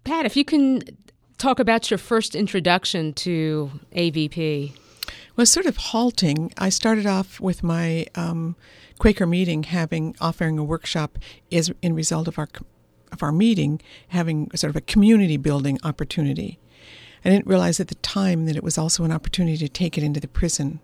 Pat, if you can talk about your first introduction to AVP. Well, sort of halting. I started off with my Quaker meeting offering a workshop as in result of our meeting, having sort of a community building opportunity. I didn't realize at the time that it was also an opportunity to take it into the prison.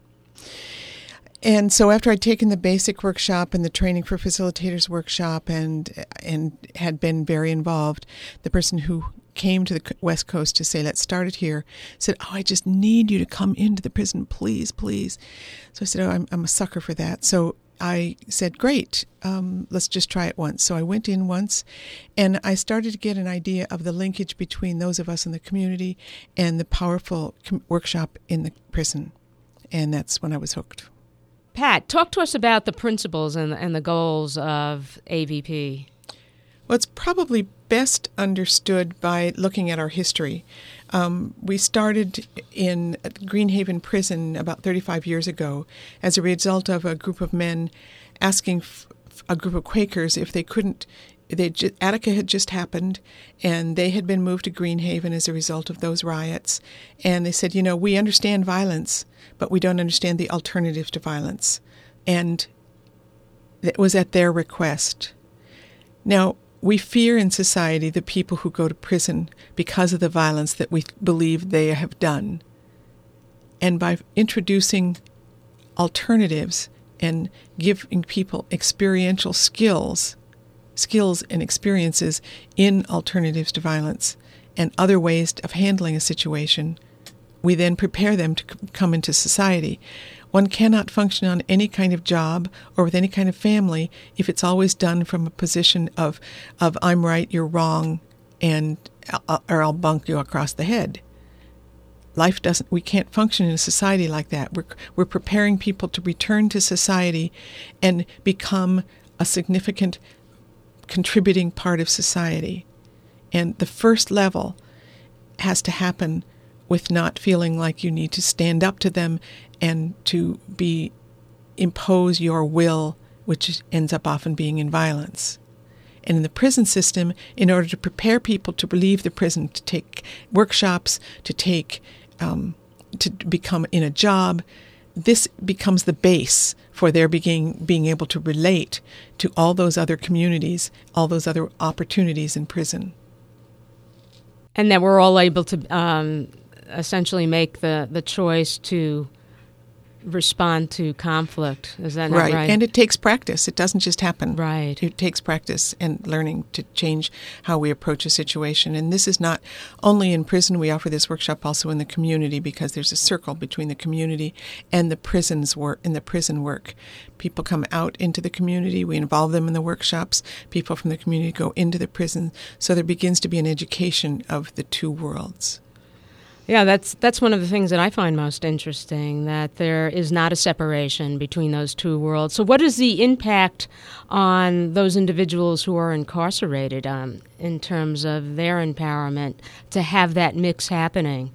And so after I'd taken the basic workshop and the training for facilitators workshop and had been very involved, the person who came to the West Coast to say, let's start it here, said, I just need you to come into the prison, please, please. So I said, I'm a sucker for that. So I said, great, let's just try it once. So I went in once, and I started to get an idea of the linkage between those of us in the community and the powerful workshop in the prison. And that's when I was hooked. Pat, talk to us about the principles and the goals of AVP. Well, it's probably best understood by looking at our history. We started in Greenhaven Prison about 35 years ago as a result of a group of men asking a group of Quakers if they couldn't. Attica had just happened, and they had been moved to Greenhaven as a result of those riots. And they said, we understand violence, but we don't understand the alternatives to violence. And it was at their request. Now, we fear in society the people who go to prison because of the violence that we believe they have done. And by introducing alternatives and giving people experiential skills and experiences in alternatives to violence and other ways of handling a situation, we then prepare them to come into society. One cannot function on any kind of job or with any kind of family if it's always done from a position of I'm right, you're wrong, or I'll bunk you across the head. We can't function in a society like that. We're preparing people to return to society and become a significant contributing part of society. And the first level has to happen with not feeling like you need to stand up to them and to impose your will, which ends up often being in violence. And in the prison system, in order to prepare people to leave the prison, to take workshops, to become in a job, this becomes the base for their being able to relate to all those other communities, all those other opportunities in prison. And that we're all able to essentially make the choice to respond to conflict. Is that not right? And it takes practice. It doesn't just happen. Right. It takes practice and learning to change how we approach a situation. And this is not only in prison. We offer this workshop also in the community because there's a circle between the community and the prison's work. In the prison work, people come out into the community. We involve them in the workshops. People from the community go into the prison. So there begins to be an education of the two worlds. Yeah, that's one of the things that I find most interesting, that there is not a separation between those two worlds. So what is the impact on those individuals who are incarcerated in terms of their empowerment to have that mix happening?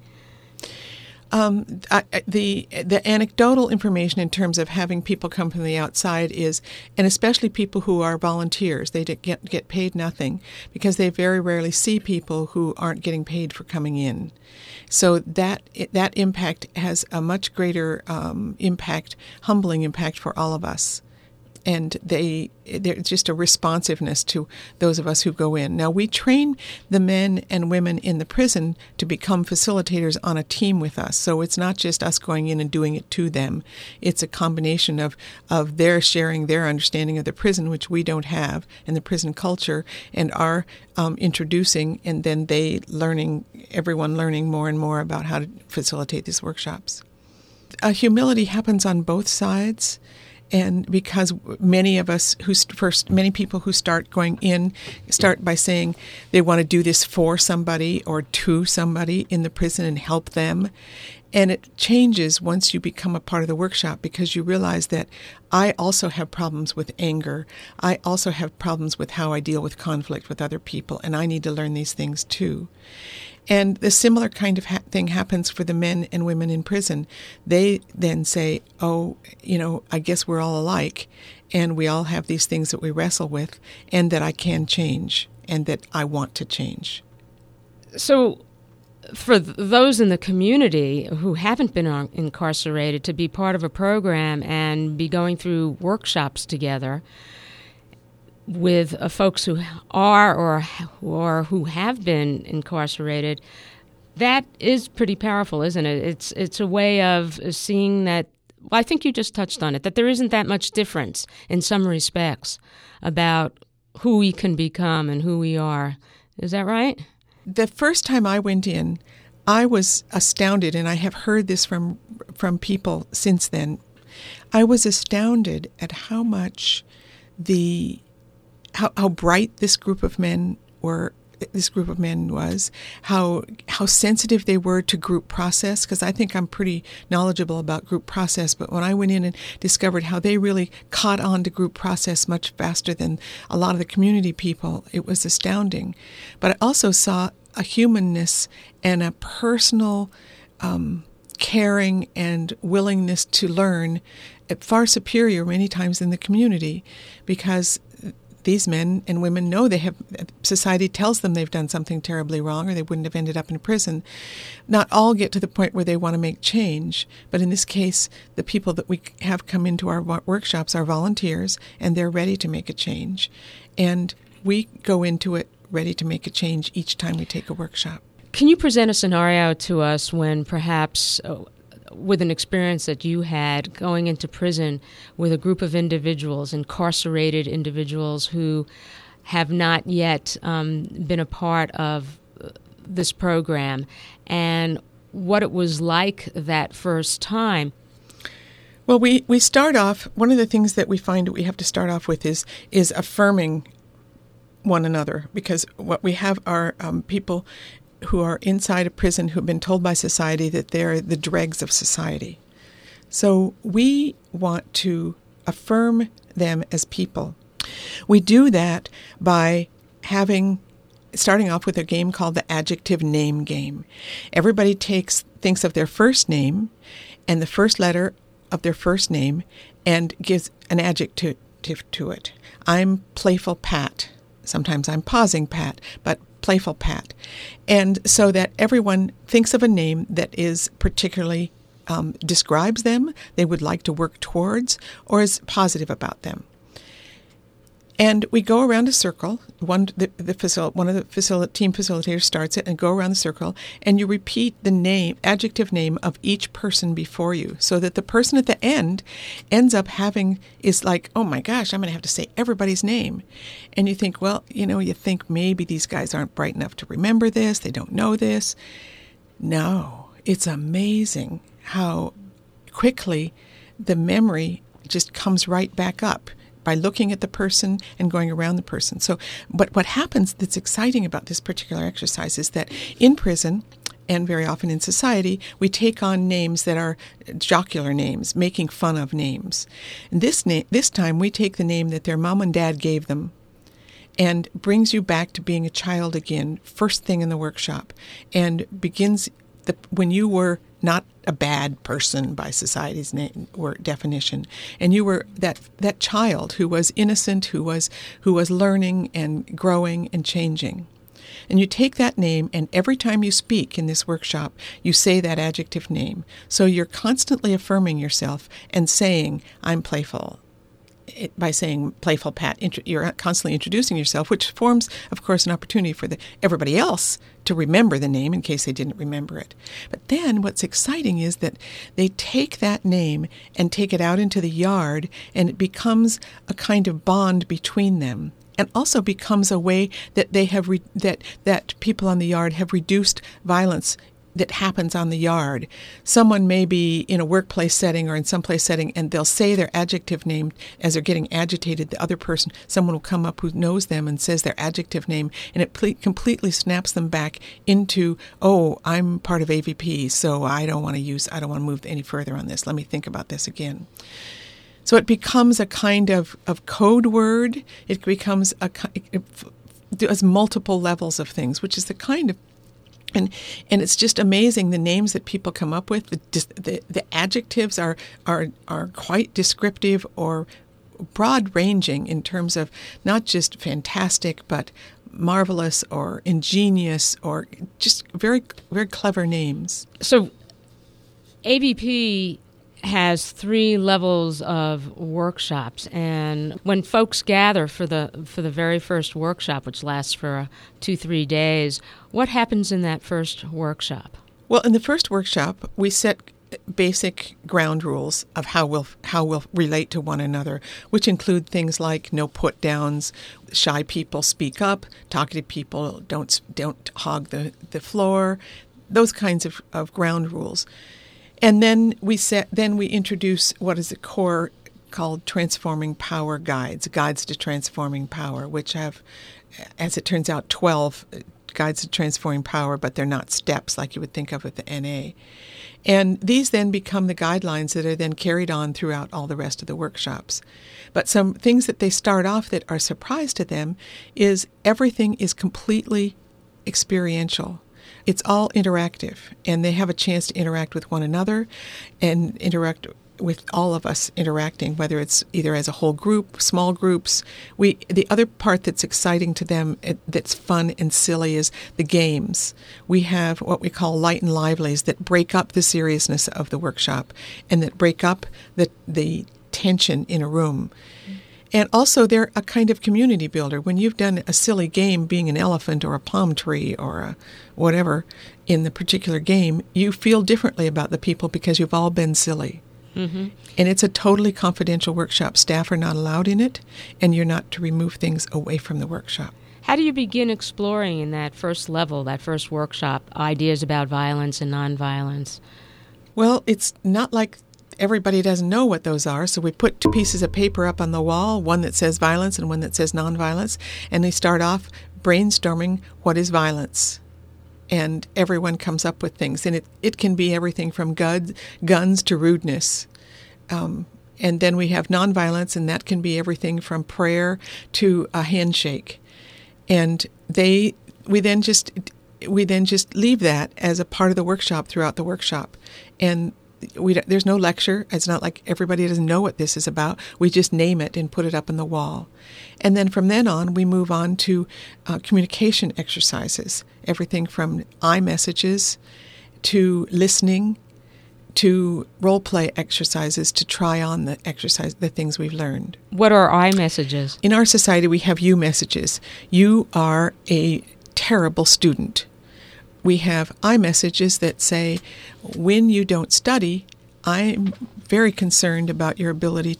The anecdotal information in terms of having people come from the outside is, and especially people who are volunteers, they get paid nothing because they very rarely see people who aren't getting paid for coming in. So that impact has a much greater humbling impact for all of us. And there's just a responsiveness to those of us who go in. Now, we train the men and women in the prison to become facilitators on a team with us. So it's not just us going in and doing it to them. It's a combination of their sharing their understanding of the prison, which we don't have, and the prison culture, and our introducing, and then everyone learning more and more about how to facilitate these workshops. Humility happens on both sides. And because many people who start going in start by saying they want to do this for somebody or to somebody in the prison and help them. And it changes once you become a part of the workshop because you realize that I also have problems with anger. I also have problems with how I deal with conflict with other people, and I need to learn these things too. And the similar kind of thing happens for the men and women in prison. They then say, I guess we're all alike, and we all have these things that we wrestle with, and that I can change, and that I want to change. So for those in the community who haven't been incarcerated to be part of a program and be going through workshops together with folks who are or who have been incarcerated, that is pretty powerful, isn't it? It's a way of seeing that, well, I think you just touched on it, that there isn't that much difference in some respects about who we can become and who we are. Is that right? The first time I went in, I was astounded, and I have heard this from people since then. I was astounded at how much how bright this group of men were. This group of men was, how sensitive they were to group process, because I think I'm pretty knowledgeable about group process, but when I went in and discovered how they really caught on to group process much faster than a lot of the community people, it was astounding. But I also saw a humanness and a personal caring and willingness to learn far superior many times than the community, because these men and women know society tells them they've done something terribly wrong or they wouldn't have ended up in prison. Not all get to the point where they want to make change, but in this case, the people that we have come into our workshops are volunteers, and they're ready to make a change. And we go into it ready to make a change each time we take a workshop. Can you present a scenario to us when perhaps with an experience that you had going into prison with a group of individuals, incarcerated individuals who have not yet been a part of this program, and what it was like that first time? Well, we start off, one of the things that we find that we have to start off with is affirming one another, because what we have are people who are inside a prison who've been told by society that they're the dregs of society. So we want to affirm them as people. We do that by starting off with a game called the adjective name game. Everybody thinks of their first name and the first letter of their first name and gives an adjective to it. I'm Playful Pat. Sometimes I'm Pausing Pat, but Playful Pat. And so that everyone thinks of a name that is particularly describes them, they would like to work towards, or is positive about them. And we go around a circle. One of the team facilitators starts it and go around the circle, and you repeat the adjective name of each person before you, so that the person at the end ends up is like, oh my gosh, I'm going to have to say everybody's name. And you think, well, you think maybe these guys aren't bright enough to remember this, they don't know this. No, it's amazing how quickly the memory just comes right back up by looking at the person and going around the person. So, but what happens that's exciting about this particular exercise is that in prison, and very often in society, we take on names that are jocular names, making fun of names. And this time we take the name that their mom and dad gave them and brings you back to being a child again, first thing in the workshop, and begins when you were not a bad person by society's name or definition, and you were that child who was innocent, who was learning and growing and changing. And you take that name, and every time you speak in this workshop, you say that adjective name. So you're constantly affirming yourself and saying, I'm playful. By saying Playful Pat, you're constantly introducing yourself, which forms, of course, an opportunity for everybody else to remember the name in case they didn't remember it. But then what's exciting is that they take that name and take it out into the yard, and it becomes a kind of bond between them, and also becomes a way that they have that people on the yard have reduced violence that happens on the yard. Someone may be in a workplace setting or in some place setting, and they'll say their adjective name as they're getting agitated. The other person, someone will come up who knows them and says their adjective name, and it completely snaps them back into, oh, I'm part of AVP, so I don't want to move any further on this. Let me think about this again. So it becomes a kind of code word. It becomes it does multiple levels of things, which is the kind of And it's just amazing the names that people come up with. The adjectives are quite descriptive or broad-ranging in terms of not just fantastic, but marvelous or ingenious or just very, very clever names. So ABP has 3 levels of workshops, and when folks gather for the very first workshop, which lasts for 2-3 days, what happens in that first workshop? Well, in the first workshop, we set basic ground rules of how we'll relate to one another, which include things like no put downs, shy people speak up, talkative people don't hog the floor, those kinds of ground rules. And then we introduce what is a core called Transforming Power Guides to Transforming Power, which have, as it turns out, 12 guides to transforming power, but they're not steps like you would think of with the NA. And these then become the guidelines that are then carried on throughout all the rest of the workshops. But some things that they start off that are a surprise to them is everything is completely experiential. It's all interactive, and they have a chance to interact with one another and interact with all of us interacting, whether it's either as a whole group, small groups. The other part that's exciting to them, that's fun and silly, is the games. We have what we call light and livelies that break up the seriousness of the workshop and that break up the tension in a room. And also, they're a kind of community builder. When you've done a silly game, being an elephant or a palm tree or a whatever in the particular game, you feel differently about the people because you've all been silly. Mm-hmm. And it's a totally confidential workshop. Staff are not allowed in it, and you're not to remove things away from the workshop. How do you begin exploring in that first level, that first workshop, ideas about violence and nonviolence? Well, it's not like everybody doesn't know what those are, so we put 2 pieces of paper up on the wall, one that says violence and one that says nonviolence, and they start off brainstorming what is violence. And everyone comes up with things, and it can be everything from guns to rudeness. And then we have nonviolence, and that can be everything from prayer to a handshake. And we then just leave that as a part of the workshop throughout the workshop. And there's no lecture. It's not like everybody doesn't know what this is about. We just name it and put it up on the wall. And then from then on, we move on to communication exercises, everything from iMessages to listening to role-play exercises to try on the things we've learned. What are iMessages? In our society, we have you messages. You are a terrible student. We have iMessages that say, when you don't study, I'm very concerned about your ability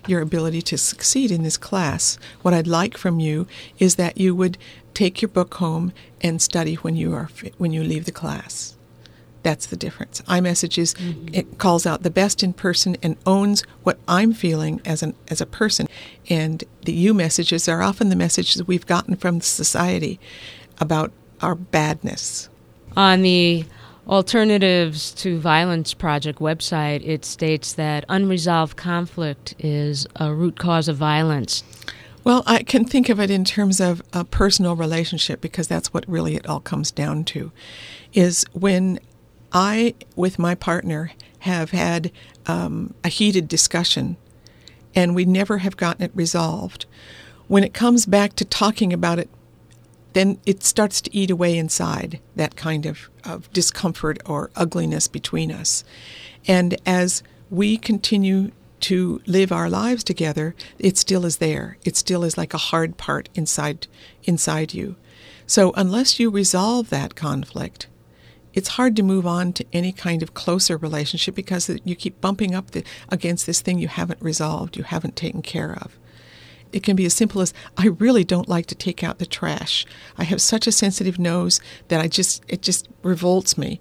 to succeed in this class. What I'd like from you is that you would take your book home and study when you leave the class. That's the difference. iMessages, it calls out the best in person and owns what I'm feeling as a person. And the you messages are often the messages we've gotten from society about our badness. On the Alternatives to Violence Project website, it states that unresolved conflict is a root cause of violence. Well, I can think of it in terms of a personal relationship, because that's what really it all comes down to, is when I, with my partner, have had a heated discussion and we never have gotten it resolved. When it comes back to talking about it, then it starts to eat away inside, that kind of discomfort or ugliness between us. And as we continue to live our lives together, it still is there. It still is like a hard part inside you. So unless you resolve that conflict, it's hard to move on to any kind of closer relationship, because you keep bumping up against this thing you haven't resolved, you haven't taken care of. It can be as simple as, I really don't like to take out the trash. I have such a sensitive nose that it just revolts me.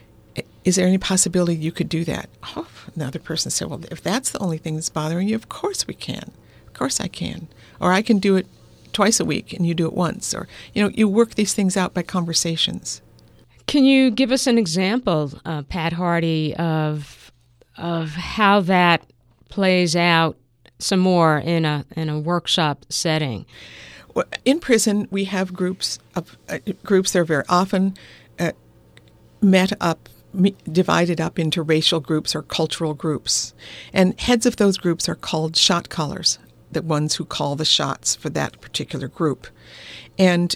Is there any possibility you could do that? Oh, another person said, well, if that's the only thing that's bothering you, of course we can. Of course I can. Or I can do it twice a week and you do it once. Or, you work these things out by conversations. Can you give us an example, Pat Hardy, of how that plays out some more in a workshop setting? Well, in prison, we have groups that are very often divided up into racial groups or cultural groups, and heads of those groups are called shot callers. the ones who call the shots for that particular group. And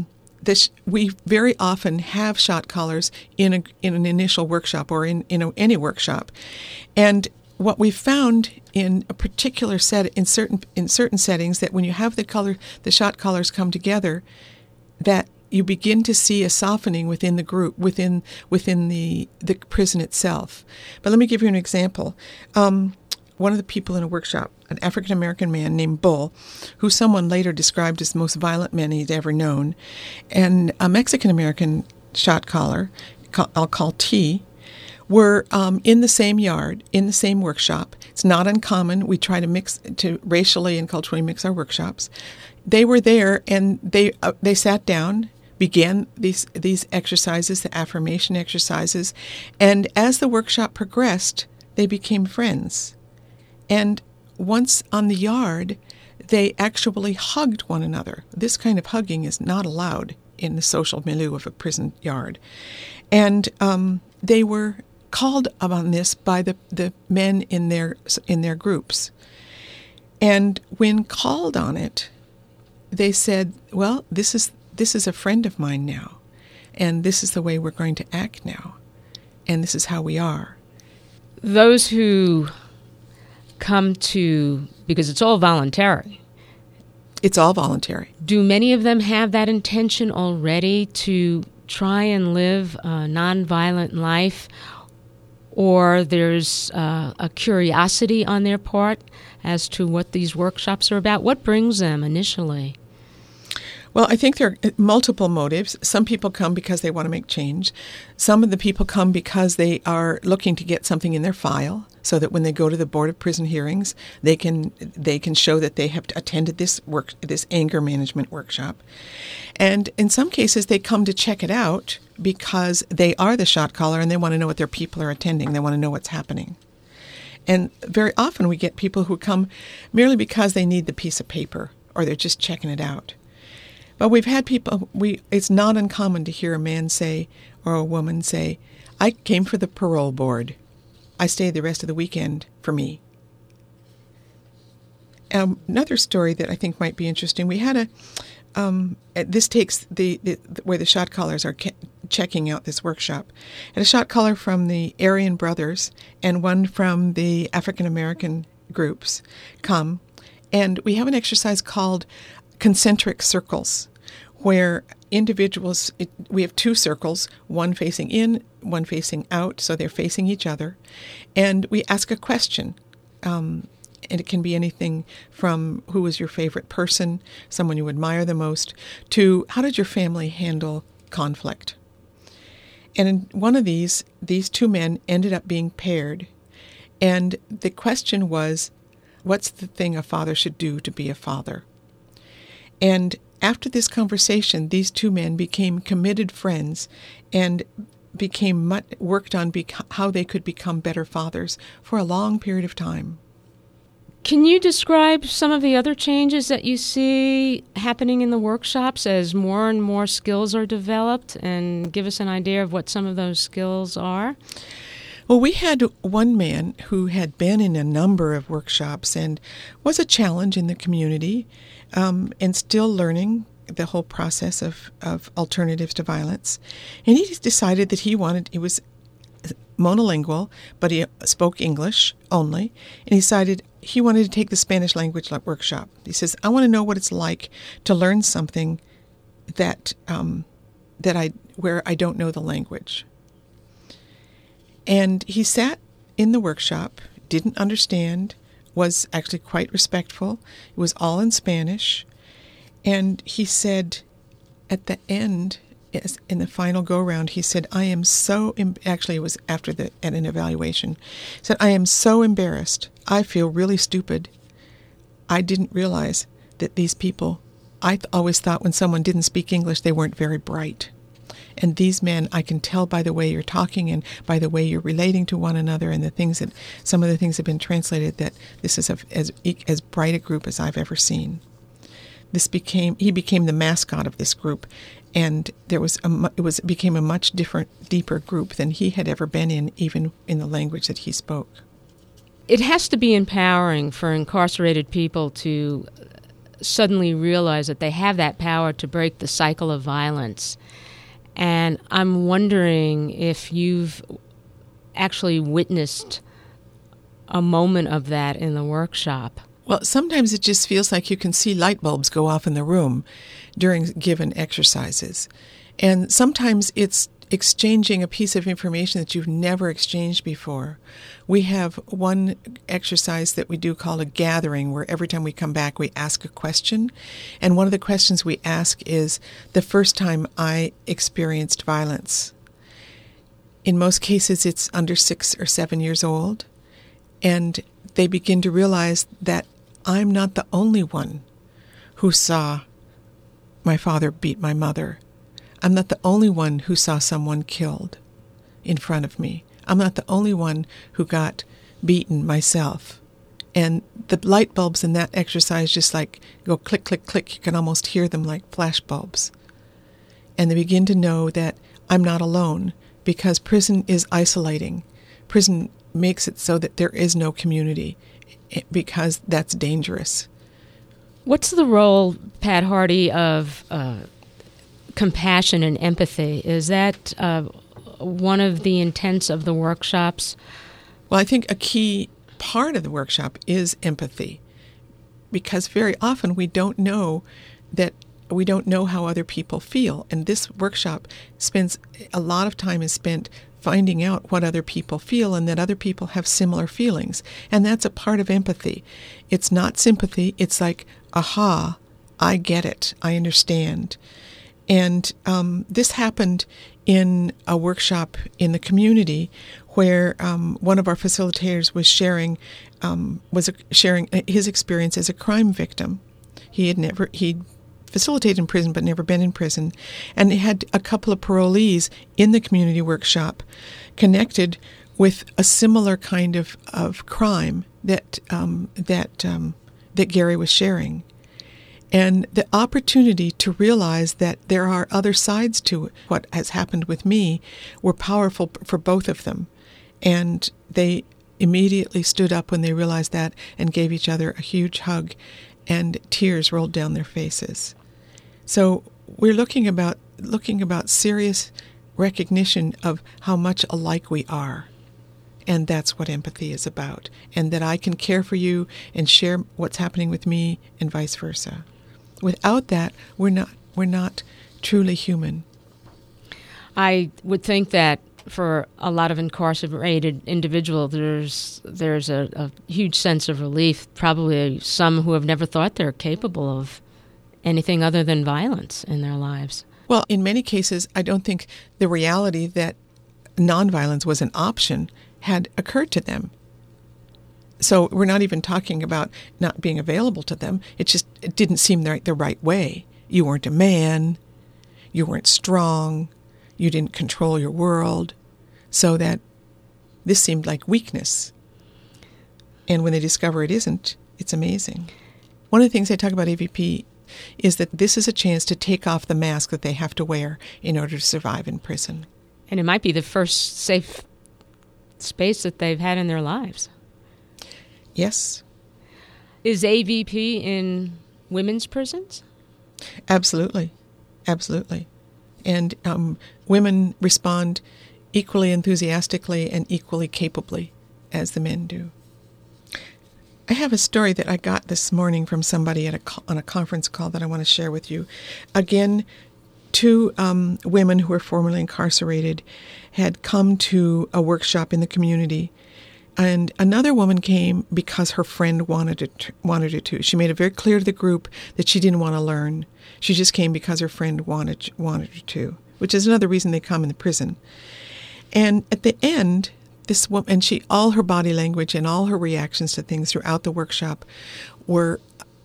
we very often have shot callers in an initial workshop or in any workshop. And what we found in a particular in certain settings, that when you have the shot callers come together, that you begin to see a softening within the group, within the prison itself. But let me give you an example. One of the people in a workshop, an African-American man named Bull, who someone later described as the most violent man he'd ever known, and a Mexican-American shot caller, I'll call T, were in the same yard, in the same workshop. It's not uncommon. We try to racially and culturally mix our workshops. They were there, and they sat down, began these exercises, the affirmation exercises, and as the workshop progressed, they became friends. And once on the yard, they actually hugged one another. This kind of hugging is not allowed in the social milieu of a prison yard. And they were called on this by the men in their groups. And when called on it, they said, well, this is a friend of mine now, and this is the way we're going to act now, and this is how we are. Those who come to, because it's all voluntary. It's all voluntary. Do many of them have that intention already to try and live a nonviolent life, or there's a curiosity on their part as to what these workshops are about? What brings them initially? Well, I think there are multiple motives. Some people come because they want to make change. Some of the people come because they are looking to get something in their file, so that when they go to the Board of Prison Hearings, they can show that they have attended this anger management workshop. And in some cases, they come to check it out because they are the shot caller and they want to know what their people are attending. They want to know what's happening. And very often we get people who come merely because they need the piece of paper or they're just checking it out. But we've had people, it's not uncommon to hear a man say, or a woman say, I came for the parole board. I stayed the rest of the weekend for me. Another story that I think might be interesting, we had this takes where the shot callers are checking out this workshop. And a shot caller from the Aryan Brothers and one from the African American groups come, and we have an exercise called concentric circles, where individuals, we have two circles, one facing in, one facing out, so they're facing each other, and we ask a question. And it can be anything from who was your favorite person, someone you admire the most, to how did your family handle conflict? And in one of these two men ended up being paired, and the question was, what's the thing a father should do to be a father? And after this conversation, these two men became committed friends and worked on how they could become better fathers for a long period of time. Can you describe some of the other changes that you see happening in the workshops as more and more skills are developed, and give us an idea of what some of those skills are? Well, we had one man who had been in a number of workshops and was a challenge in the community, and still learning the whole process of alternatives to violence. And he decided that he was monolingual, but he spoke English only, and he decided he wanted to take the Spanish language workshop. He says, I want to know what it's like to learn something where I don't know the language. And he sat in the workshop, didn't understand, was actually quite respectful. It was all in Spanish. And he said at the end, in the final go-round, he said, I am so, actually it was at an evaluation, he said, I am so embarrassed. I feel really stupid. I didn't realize that these people, I always thought when someone didn't speak English, they weren't very bright. And these men, I can tell by the way you're talking and by the way you're relating to one another and some of the things have been translated, that this is as bright a group as I've ever seen. He became the mascot of this group, and it became a much deeper group than he had ever been in, even in the language that he spoke. it has to be empowering for incarcerated people to suddenly realize that they have that power to break the cycle of violence. And I'm wondering if you've actually witnessed a moment of that in the workshop. Well, sometimes it just feels like you can see light bulbs go off in the room during given exercises. And sometimes it's exchanging a piece of information that you've never exchanged before. We have one exercise that we do called a gathering, where every time we come back we ask a question. And one of the questions we ask is, the first time I experienced violence. In most cases it's under 6 or 7 years old. And they begin to realize that I'm not the only one who saw my father beat my mother. I'm not the only one who saw someone killed in front of me. I'm not the only one who got beaten myself. And the light bulbs in that exercise just like go click, click, click. You can almost hear them like flash bulbs. And they begin to know that I'm not alone, because prison is isolating. Prison makes it so that there is no community, because that's dangerous. What's the role, Pat Hardy, of compassion and empathy? Is that one of the intents of the workshops? Well, I think a key part of the workshop is empathy, because very often we don't know how other people feel. And this workshop spends a lot of time is spent finding out what other people feel, and that other people have similar feelings. And that's a part of empathy. It's not sympathy. It's like, aha, I get it. I understand. And this happened in a workshop in the community where one of our facilitators was sharing his experience as a crime victim. He'd facilitated in prison but never been in prison, and had a couple of parolees in the community workshop connected with a similar kind of crime that Gary was sharing. And the opportunity to realize that there are other sides to what has happened with me were powerful for both of them. And they immediately stood up when they realized that and gave each other a huge hug, and tears rolled down their faces. So we're looking about serious recognition of how much alike we are. And that's what empathy is about. And that I can care for you and share what's happening with me, and vice versa. Without that, we're not truly human. I would think that for a lot of incarcerated individuals, there's a huge sense of relief, probably some who have never thought they're capable of anything other than violence in their lives. Well, in many cases, I don't think the reality that nonviolence was an option had occurred to them. So we're not even talking about not being available to them. It didn't seem the right way. You weren't a man. You weren't strong. You didn't control your world. So that this seemed like weakness. And when they discover it isn't, it's amazing. One of the things I talk about AVP is that this is a chance to take off the mask that they have to wear in order to survive in prison. And it might be the first safe space that they've had in their lives. Yes. Is AVP in women's prisons? Absolutely. Absolutely. And women respond equally enthusiastically and equally capably as the men do. I have a story that I got this morning from somebody on a conference call that I want to share with you. Again, two women who were formerly incarcerated had come to a workshop in the community, and another woman came because her friend wanted her to. She made it very clear to the group that she didn't want to learn. She just came because her friend wanted her to, which is another reason they come in the prison. And at the end, this woman, and all her body language and all her reactions to things throughout the workshop were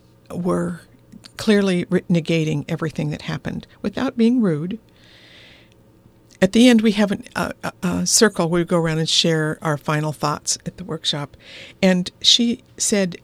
clearly negating everything that happened without being rude. At the end, we have a circle where we go around and share our final thoughts at the workshop. And she said,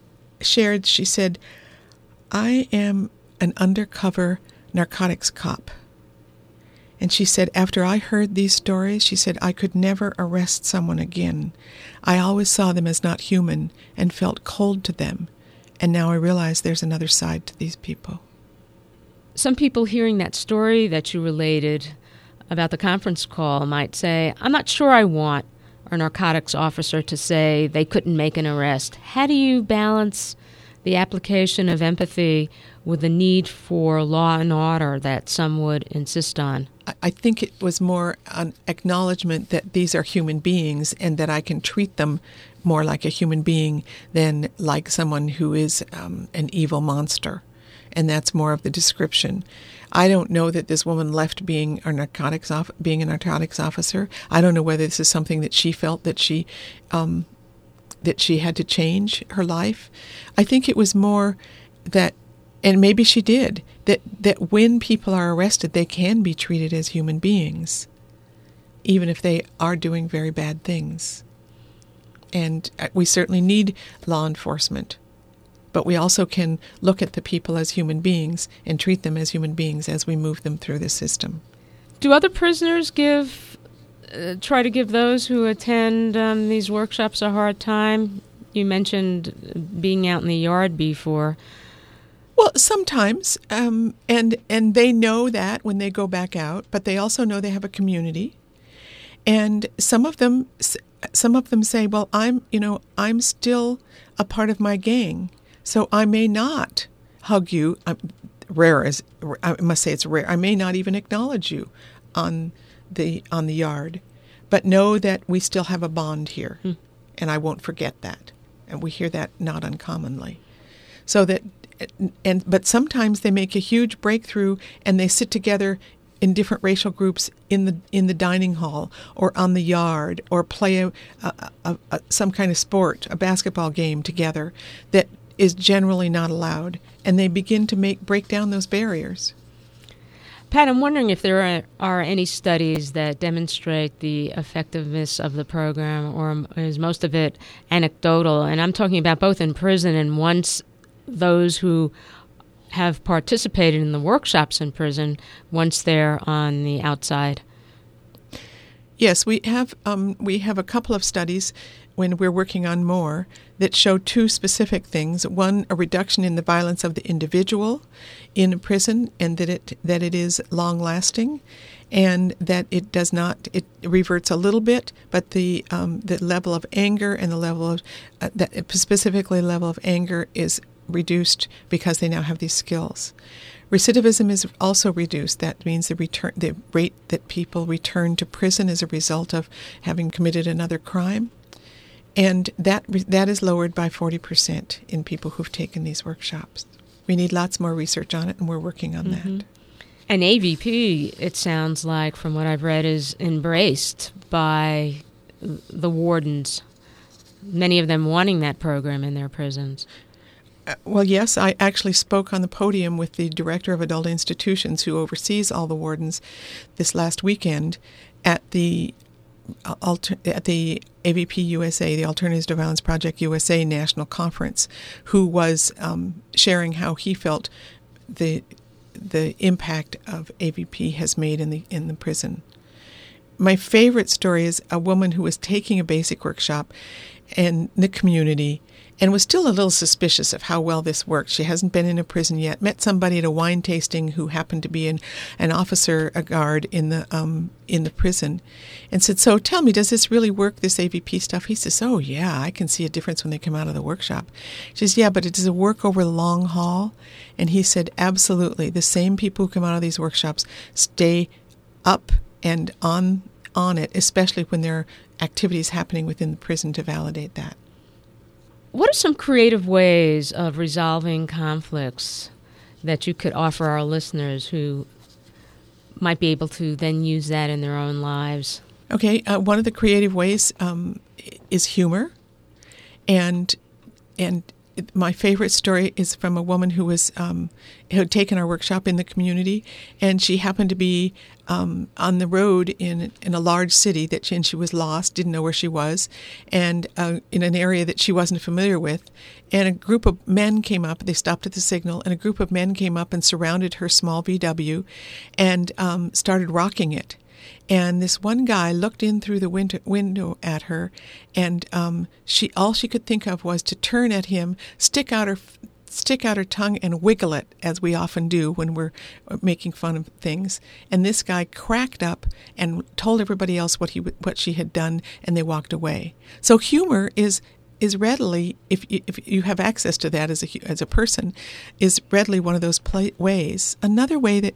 I am an undercover narcotics cop. And she said, after I heard these stories, she said, I could never arrest someone again. I always saw them as not human and felt cold to them. And now I realize there's another side to these people. Some people hearing that story that you related about the conference call might say, I'm not sure I want a narcotics officer to say they couldn't make an arrest. How do you balance the application of empathy with the need for law and order that some would insist on? I think it was more an acknowledgement that these are human beings and that I can treat them more like a human being than like someone who is an evil monster. And that's more of the description. I don't know that this woman left being a narcotics officer. I don't know whether this is something that she felt that she had to change her life. I think it was more that, and maybe she did, that when people are arrested, they can be treated as human beings, even if they are doing very bad things. And we certainly need law enforcement. But we also can look at the people as human beings and treat them as human beings as we move them through the system. Do other prisoners try to give those who attend these workshops a hard time? You mentioned being out in the yard before. Well, sometimes, and they know that when they go back out, but they also know they have a community. And some of them say, well, I'm still a part of my gang. So I may not hug you. I must say it's rare. I may not even acknowledge you on the yard, but know that we still have a bond here, and I won't forget that. And we hear that not uncommonly. But sometimes they make a huge breakthrough, and they sit together in different racial groups in the dining hall or on the yard, or play some kind of sport, a basketball game together that is generally not allowed, and they begin to break down those barriers. Pat, I'm wondering if there are any studies that demonstrate the effectiveness of the program, or is most of it anecdotal? And I'm talking about both in prison and once those who have participated in the workshops in prison, once they're on the outside. Yes, we have a couple of studies when we're working on more that show two specific things. One, a reduction in the violence of the individual in a prison, and that it is long-lasting, and that it reverts a little bit, but the level of anger and the level of specifically level of anger is reduced because they now have these skills. Recidivism is also reduced. That means the rate that people return to prison as a result of having committed another crime. And that is lowered by 40% in people who've taken these workshops. We need lots more research on it, and we're working on that. And AVP, it sounds like, from what I've read, is embraced by the wardens, many of them wanting that program in their prisons. Well, yes, I actually spoke on the podium with the director of adult institutions who oversees all the wardens this last weekend at the AVP USA, the Alternatives to Violence Project USA National Conference, who was sharing how he felt the impact of AVP has made in the prison. My favorite story is a woman who was taking a basic workshop in the community and was still a little suspicious of how well this worked. She hasn't been in a prison yet, met somebody at a wine tasting who happened to be an officer, a guard in the prison, and said, so tell me, does this really work, this AVP stuff? He says, oh yeah, I can see a difference when they come out of the workshop. She says, yeah, but does it work over the long haul? And he said, absolutely. The same people who come out of these workshops stay up and on it, especially when there are activities happening within the prison to validate that. What are some creative ways of resolving conflicts that you could offer our listeners who might be able to then use that in their own lives? Okay, one of the creative ways is humor, and my favorite story is from a woman who was who had taken our workshop in the community, and she happened to be on the road in a large city and she was lost, didn't know where she was, and in an area that she wasn't familiar with. And a group of men came up. They stopped at the signal, and a group of men came up and surrounded her small VW, and started rocking it. And this one guy looked in through the window at her, and all she could think of was to turn at him, stick out her tongue, and wiggle it, as we often do when we're making fun of things. And this guy cracked up and told everybody else what she had done, and they walked away. So humor is readily, if you have access to that as a person, is readily one of those ways. Another way that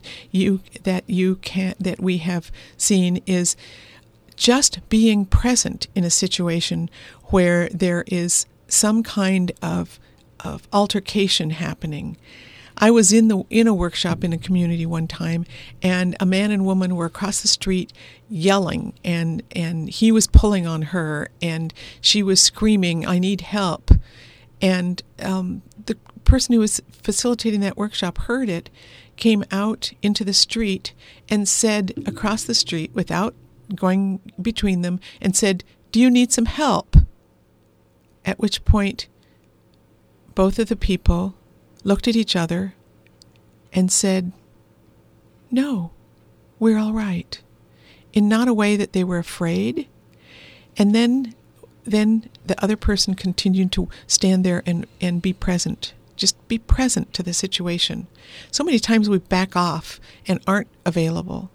we have seen is just being present in a situation where there is some kind of altercation happening. I was in a workshop in a community one time, and a man and woman were across the street yelling, and he was pulling on her, and she was screaming, "I need help." And the person who was facilitating that workshop heard it, came out into the street, and said across the street, without going between them, and said, "Do you need some help?" At which point, both of the people looked at each other and said, "No, we're all right," in not a way that they were afraid. And then the other person continued to stand there and be present. Just be present to the situation. So many times we back off and aren't available,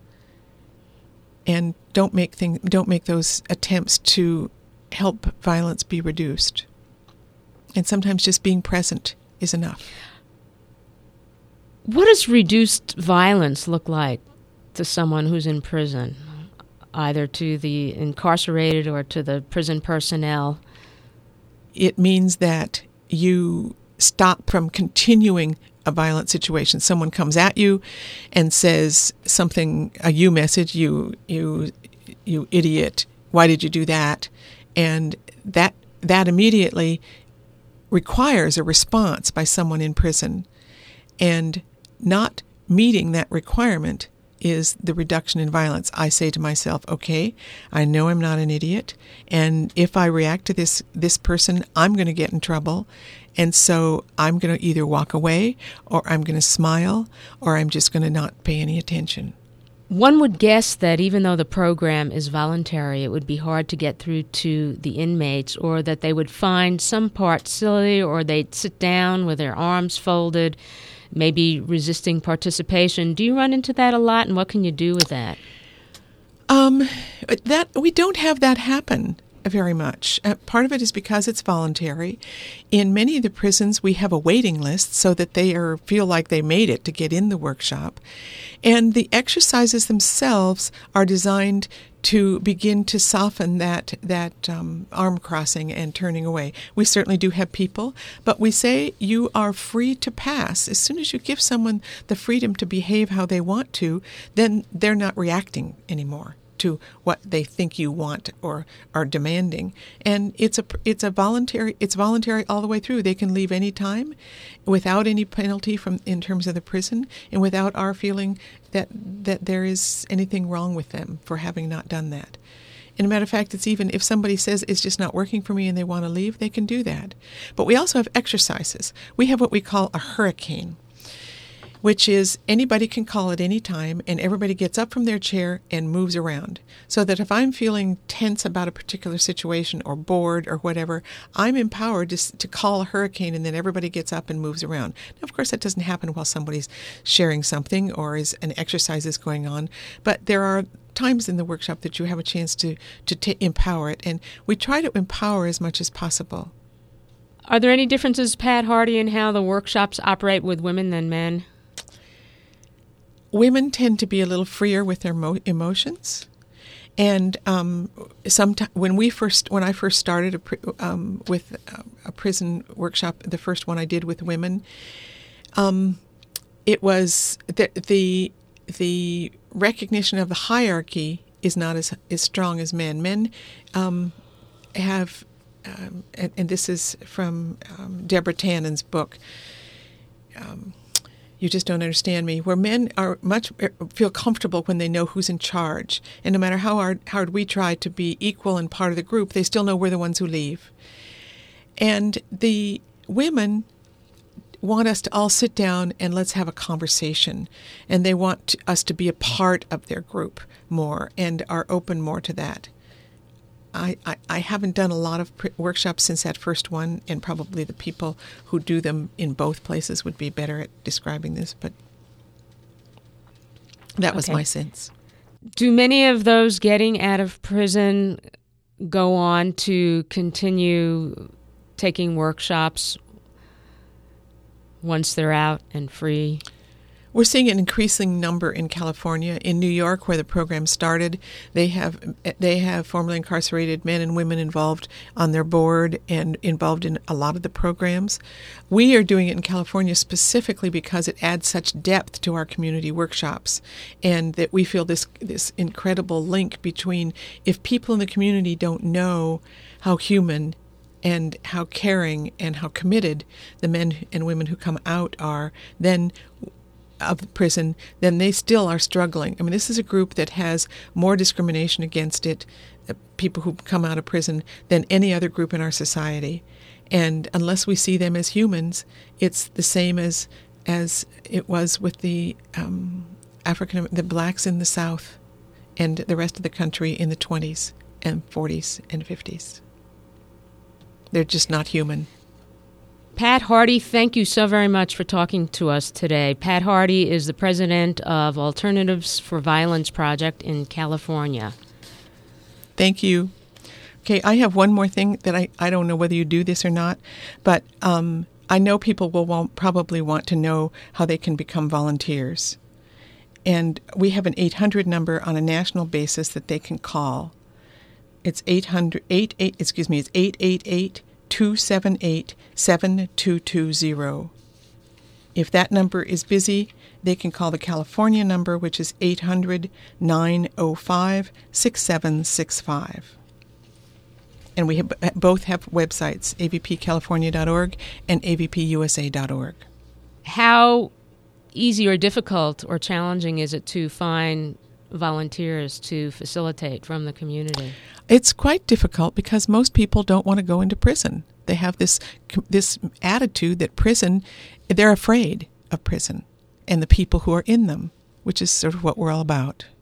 and don't make those attempts to help violence be reduced. And sometimes just being present is enough. What does reduced violence look like to someone who's in prison, either to the incarcerated or to the prison personnel? It means that you stop from continuing a violent situation. Someone comes at you and says something, a you message, you idiot, why did you do that? And that immediately requires a response by someone in prison, and not meeting that requirement is the reduction in violence. I say to myself, okay, I know I'm not an idiot, and if I react to this person, I'm going to get in trouble, and so I'm going to either walk away, or I'm going to smile, or I'm just going to not pay any attention. One would guess that even though the program is voluntary, it would be hard to get through to the inmates, or that they would find some part silly, or they'd sit down with their arms folded, maybe resisting participation. Do you run into that a lot, and what can you do with that? That we don't have that happen very much. Part of it is because it's voluntary. In many of the prisons, we have a waiting list so that they feel like they made it to get in the workshop. And the exercises themselves are designed to begin to soften that arm crossing and turning away. We certainly do have people, but we say you are free to pass. As soon as you give someone the freedom to behave how they want to, then they're not reacting anymore to what they think you want or are demanding. And it's voluntary all the way through. They can leave any time without any penalty in terms of the prison, and without our feeling that there is anything wrong with them for having not done that. And a matter of fact, it's even if somebody says it's just not working for me and they want to leave, they can do that. But we also have exercises. We have what we call a hurricane, which is anybody can call at any time, and everybody gets up from their chair and moves around. So that if I'm feeling tense about a particular situation or bored or whatever, I'm empowered to call a hurricane, and then everybody gets up and moves around. Now, of course, that doesn't happen while somebody's sharing something or an exercise is going on, but there are times in the workshop that you have a chance to empower it, and we try to empower as much as possible. Are there any differences, Pat Hardy, in how the workshops operate with women than men? Women tend to be a little freer with their emotions, and when I first started with a prison workshop, the first one I did with women, it was the recognition of the hierarchy is not as strong as men. Men have and this is from Deborah Tannen's book, You Just Don't Understand Me, where men are feel comfortable when they know who's in charge. And no matter how hard we try to be equal and part of the group, they still know we're the ones who leave. And the women want us to all sit down and let's have a conversation. And they want us to be a part of their group more and are open more to that. I haven't done a lot of workshops since that first one, and probably the people who do them in both places would be better at describing this, but that was my sense. Do many of those getting out of prison go on to continue taking workshops once they're out and free? We're seeing an increasing number in California. In New York, where the program started, they have formerly incarcerated men and women involved on their board and involved in a lot of the programs. We are doing it in California specifically because it adds such depth to our community workshops, and that we feel this incredible link between, if people in the community don't know how human and how caring and how committed the men and women who come out are, then of prison, then they still are struggling. I mean, this is a group that has more discrimination against it, people who come out of prison, than any other group in our society. And unless we see them as humans, it's the same as it was with the the blacks in the South and the rest of the country in the 20s and 40s and 50s. They're just not human. Pat Hardy, thank you so very much for talking to us today. Pat Hardy is the president of Alternatives for Violence Project in California. Thank you. Okay, I have one more thing that I don't know whether you do this or not, but I know people will probably want to know how they can become volunteers. And we have an 800 number on a national basis that they can call. It's 888-278-7220. If that number is busy, they can call the California number, which is 800-905-6765. And we both have websites, avpcalifornia.org and avpusa.org. How easy or difficult or challenging is it to find volunteers to facilitate from the community? It's quite difficult because most people don't want to go into prison. They have this attitude that prison, they're afraid of prison and the people who are in them, which is sort of what we're all about.